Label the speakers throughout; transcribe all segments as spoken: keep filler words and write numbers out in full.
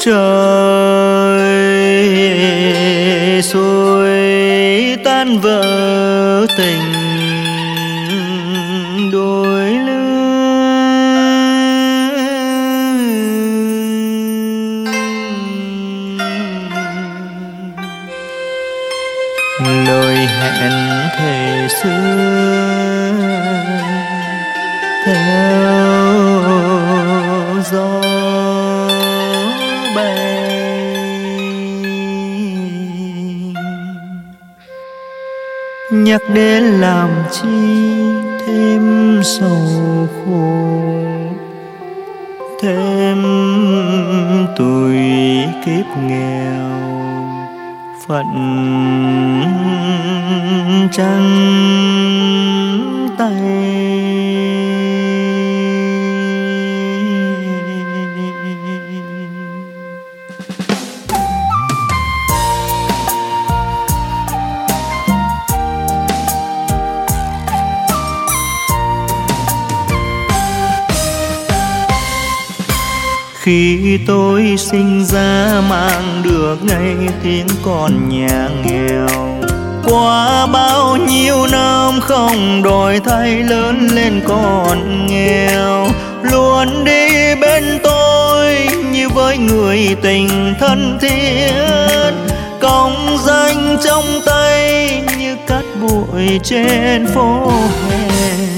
Speaker 1: trời xuôi tan vỡ tình đôi lứa. Lời hẹn thề xưa theo gió bay, nhắc đến làm chi thêm sầu khổ, thêm tuổi kiếp nghèo phận trắng tay. Khi tôi sinh ra mang được ngay tiếng con nhà nghèo, qua bao nhiêu năm không đổi thay lớn lên còn nghèo, luôn đi bên tôi như với người tình thân thiết, công danh trong tay như cát bụi trên phố hè.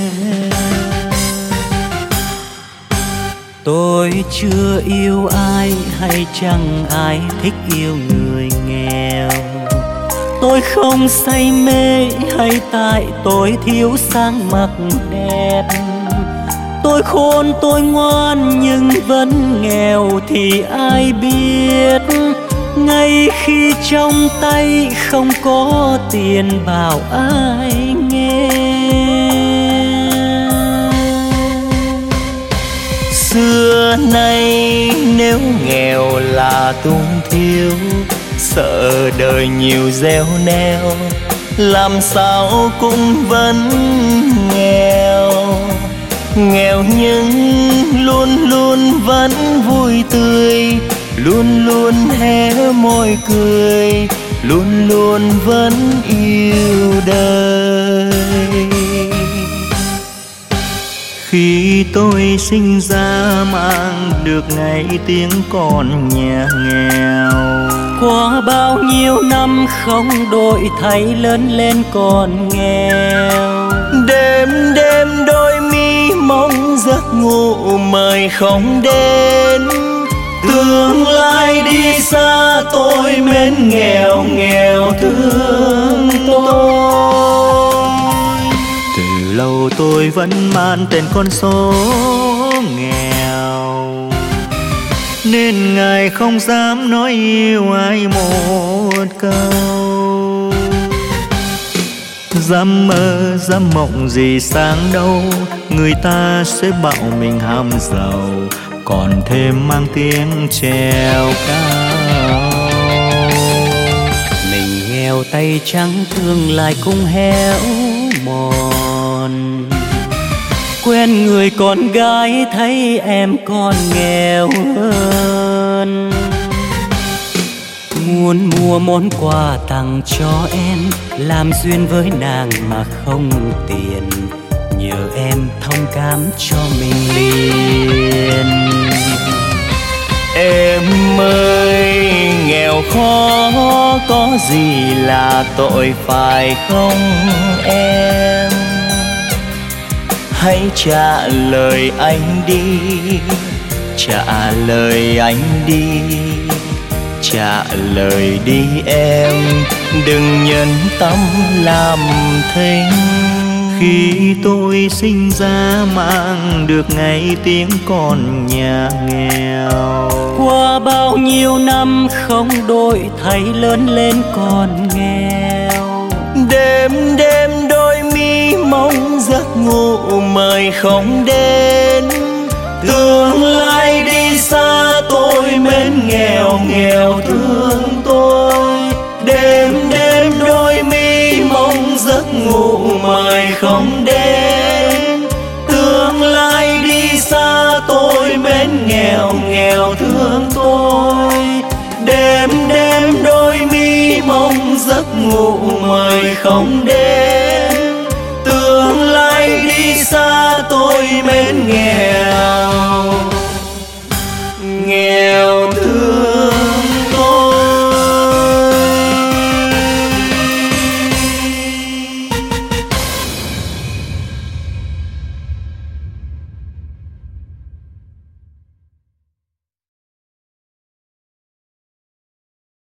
Speaker 2: Tôi chưa yêu ai hay chẳng ai thích yêu người nghèo, tôi không say mê hay tại tôi thiếu sáng mặc đẹp, tôi khôn tôi ngoan nhưng vẫn nghèo thì ai biết, ngay khi trong tay không có tiền bảo ai nghe.
Speaker 1: Xưa nay nếu nghèo là tung thiếu, sợ đời nhiều gieo neo, làm sao cũng vẫn nghèo. Nghèo nhưng luôn luôn vẫn vui tươi, luôn luôn hé môi cười, luôn luôn vẫn yêu đời. Khi tôi sinh ra mang được ngày tiếng con nhà nghèo,
Speaker 2: qua bao nhiêu năm không đổi thay lớn lên còn nghèo.
Speaker 1: Đêm đêm đôi mi mong giấc ngủ mời không đến, tương lai đi xa tôi mến nghèo nghèo thương tôi. Từ lâu tôi vẫn mang tên con số nghèo, nên ngài không dám nói yêu ai một câu. Dám mơ dám mộng gì sáng đâu, người ta sẽ bảo mình ham giàu, còn thêm mang tiếng trèo cao.
Speaker 2: Mình nghèo tay trắng thương lại cũng héo mòn, quen người con gái thấy em còn nghèo hơn. Muốn mua món quà tặng cho em, làm duyên với nàng mà không tiền, nhờ em thông cảm cho mình liền.
Speaker 1: Em ơi nghèo khó có gì là tội phải không em? Hãy trả lời anh đi, trả lời anh đi, trả lời đi em, đừng nhân tâm làm thinh. Khi tôi sinh ra mang được ngày tiếng con nhà nghèo,
Speaker 2: qua bao nhiêu năm không đổi thay lớn lên còn nghèo.
Speaker 1: Đêm đêm đôi mi mong giấc ngủ mời không đến, tương lai đi xa tôi mến nghèo nghèo thương tôi. Đêm đêm đôi mi mong giấc ngủ mời không đến, tương lai đi xa tôi mến nghèo nghèo thương tôi. ngủ mời không đến.